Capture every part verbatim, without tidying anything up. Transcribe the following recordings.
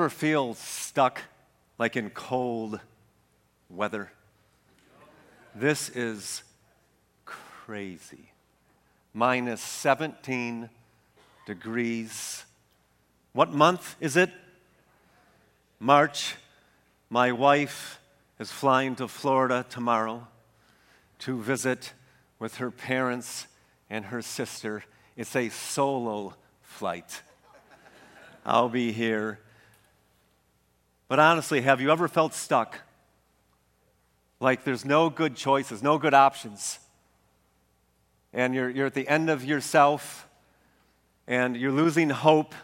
ever feel stuck like in cold weather? This is crazy. Minus seventeen degrees. What month is it? March. My wife is flying to Florida tomorrow to visit with her parents and her sister. It's a solo flight. I'll be here. But honestly, have you ever felt stuck? Like there's no good choices, no good options. And you're, you're at the end of yourself, and you're losing hope.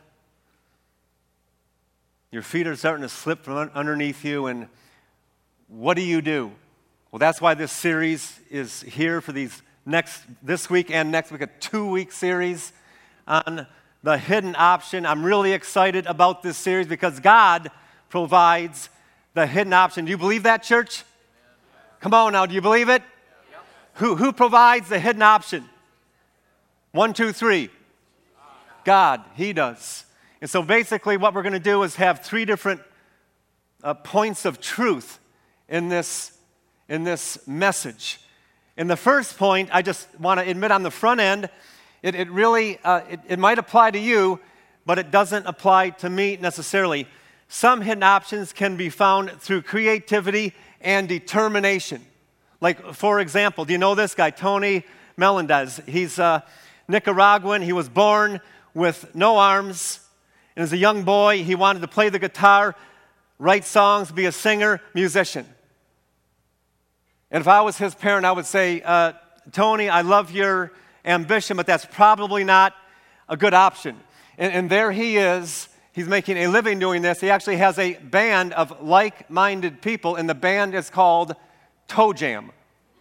Your feet are starting to slip from underneath you, and what do you do? Well, that's why this series is here for these next, this week and next week, a two-week series on the hidden option. I'm really excited about this series because God provides the hidden option. Do you believe that, church? Come on now, do you believe it? Yep. Who, who provides the hidden option? One, two, three. God, He does. And so basically what we're going to do is have three different uh, points of truth in this, in this message. In the first point, I just want to admit on the front end, it, it really, uh, it, it might apply to you, but it doesn't apply to me necessarily. Some hidden options can be found through creativity and determination. Like, for example, do you know this guy, Tony Melendez? He's uh, Nicaraguan. He was born with no arms. And as a young boy, he wanted to play the guitar, write songs, be a singer, musician. And if I was his parent, I would say, uh, Tony, I love your ambition, but that's probably not a good option. And, and there he is. He's making a living doing this. He actually has a band of like-minded people, and the band is called Toe Jam.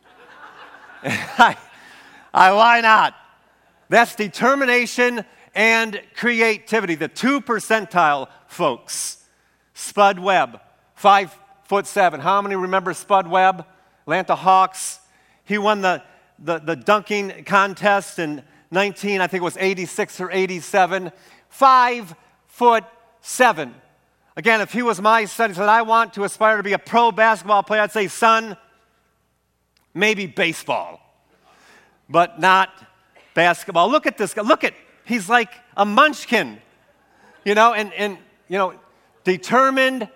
I, I, why not? That's determination and creativity. The two percentile folks. Spud Webb, five foot seven. How many remember Spud Webb? Atlanta Hawks. He won the, the, the dunking contest in nineteen, I think it was eighty-six or eighty-seven. Five foot seven. Again, if he was my son, he said, I want to aspire to be a pro basketball player, I'd say, son, maybe baseball, but not basketball. Look at this guy. Look at, he's like a munchkin, you know, and, and you know, determined,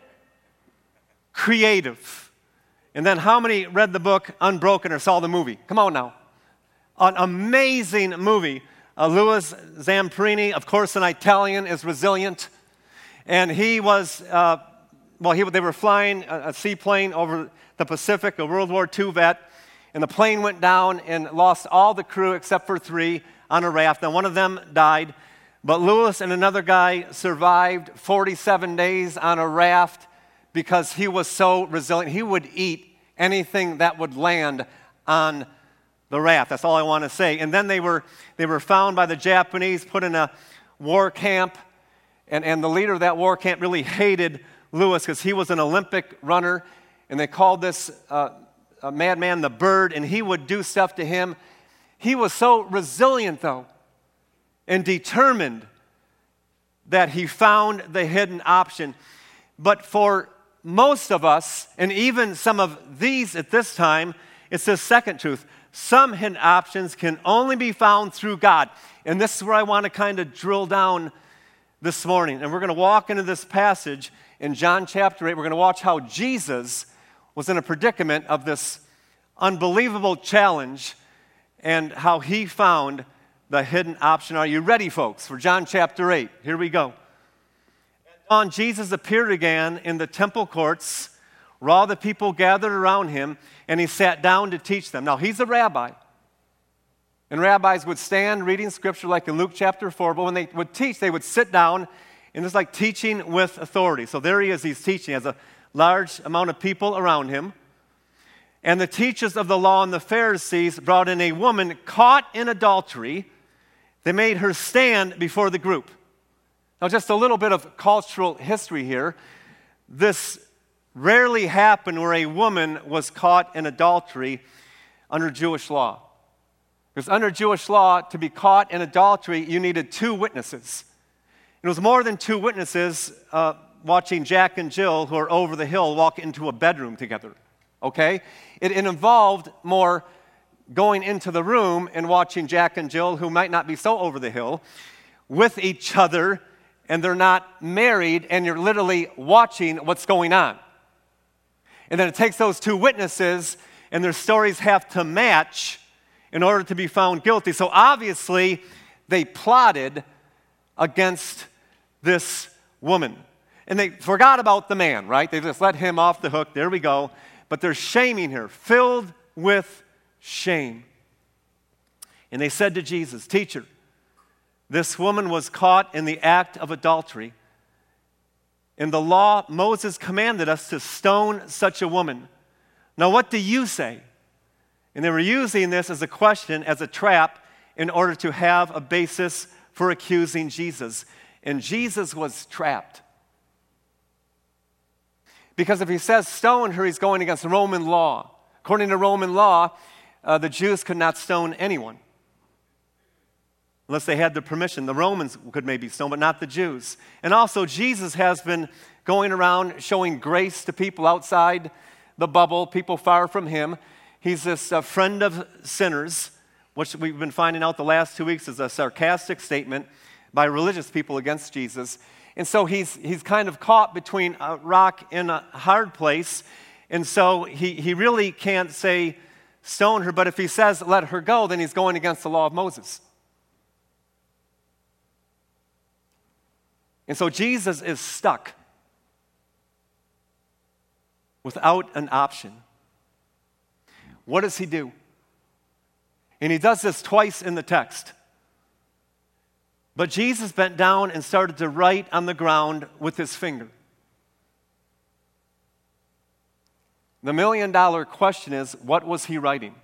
creative. And then how many read the book Unbroken or saw the movie? Come on now. An amazing movie. Uh, Louis Zamperini, of course, an Italian, is resilient. And he was, uh, well, he, they were flying a, a seaplane over the Pacific, a World War Two vet, and the plane went down and lost all the crew except for three on a raft. Now, one of them died, but Louis and another guy survived forty-seven days on a raft because he was so resilient. He would eat anything that would land on the raft. That's all I want to say. And then they were they were found by the Japanese, put in a war camp, and, and the leader of that war camp really hated Louis because he was an Olympic runner, and they called this uh, a madman the Bird, and he would do stuff to him. He was so resilient, though, and determined that he found the hidden option. But for most of us, and even some of these at this time, it's the second truth. Some hidden options can only be found through God. And this is where I want to kind of drill down this morning. And we're going to walk into this passage in John chapter eight. We're going to watch how Jesus was in a predicament of this unbelievable challenge and how he found the hidden option. Are you ready, folks, for John chapter eight? Here we go. At dawn, Jesus appeared again in the temple courts, where all the people gathered around him, and he sat down to teach them. Now, he's a rabbi. And rabbis would stand reading scripture like in Luke chapter four, but when they would teach, they would sit down, and it's like teaching with authority. So there he is, he's teaching. He has a large amount of people around him. And the teachers of the law and the Pharisees brought in a woman caught in adultery. They made her stand before the group. Now, just a little bit of cultural history here. This rarely happened where a woman was caught in adultery under Jewish law. Because under Jewish law, to be caught in adultery, you needed two witnesses. It was more than two witnesses. Uh, watching Jack and Jill, who are over the hill, walk into a bedroom together, okay? It, it involved more going into the room and watching Jack and Jill, who might not be so over the hill, with each other, and they're not married, and you're literally watching what's going on. And then it takes those two witnesses, and their stories have to match in order to be found guilty. So obviously, they plotted against this woman. And they forgot about the man, right? They just let him off the hook. There we go. But they're shaming her, filled with shame. And they said to Jesus, "Teacher, this woman was caught in the act of adultery. In the law, Moses commanded us to stone such a woman. Now, what do you say?" And they were using this as a question, as a trap, in order to have a basis for accusing Jesus. And Jesus was trapped. Because if he says stone her, he's going against Roman law. According to Roman law, uh, the Jews could not stone anyone unless they had the permission. The Romans could maybe stone, but not the Jews. And also, Jesus has been going around showing grace to people outside the bubble, people far from him. He's this uh, friend of sinners, which we've been finding out the last two weeks is a sarcastic statement by religious people against Jesus. And so he's he's kind of caught between a rock and a hard place. And so he, he really can't say stone her, but if he says let her go, then he's going against the law of Moses. And so Jesus is stuck without an option. What does he do? And he does this twice in the text. But Jesus bent down and started to write on the ground with his finger. The million dollar question is, what was he writing?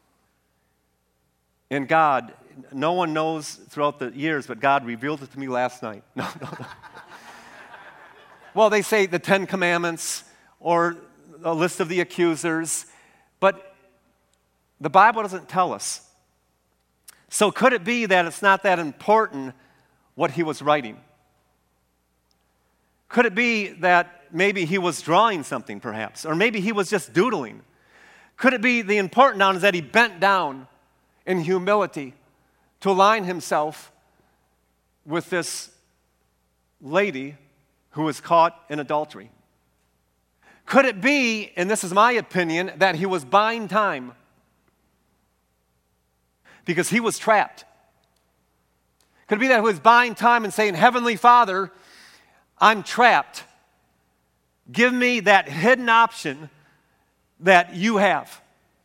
And God, no one knows throughout the years, but God revealed it to me last night. No, no, no. Well, they say the Ten Commandments or a list of the accusers, but the Bible doesn't tell us. So could it be that it's not that important what he was writing? Could it be that maybe he was drawing something perhaps, or maybe he was just doodling? Could it be the important now is that he bent down in humility to align himself with this lady who was caught in adultery? Could it be, and this is my opinion, that he was buying time because he was trapped? Could it be that he was buying time and saying, Heavenly Father, I'm trapped. Give me that hidden option that you have.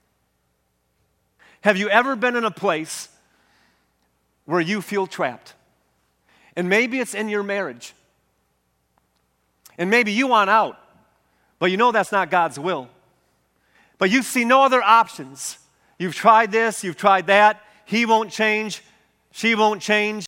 Have you ever been in a place where you feel trapped? And maybe it's in your marriage. And maybe you want out, but you know that's not God's will. But you see no other options. You've tried this, you've tried that. He won't change, she won't change.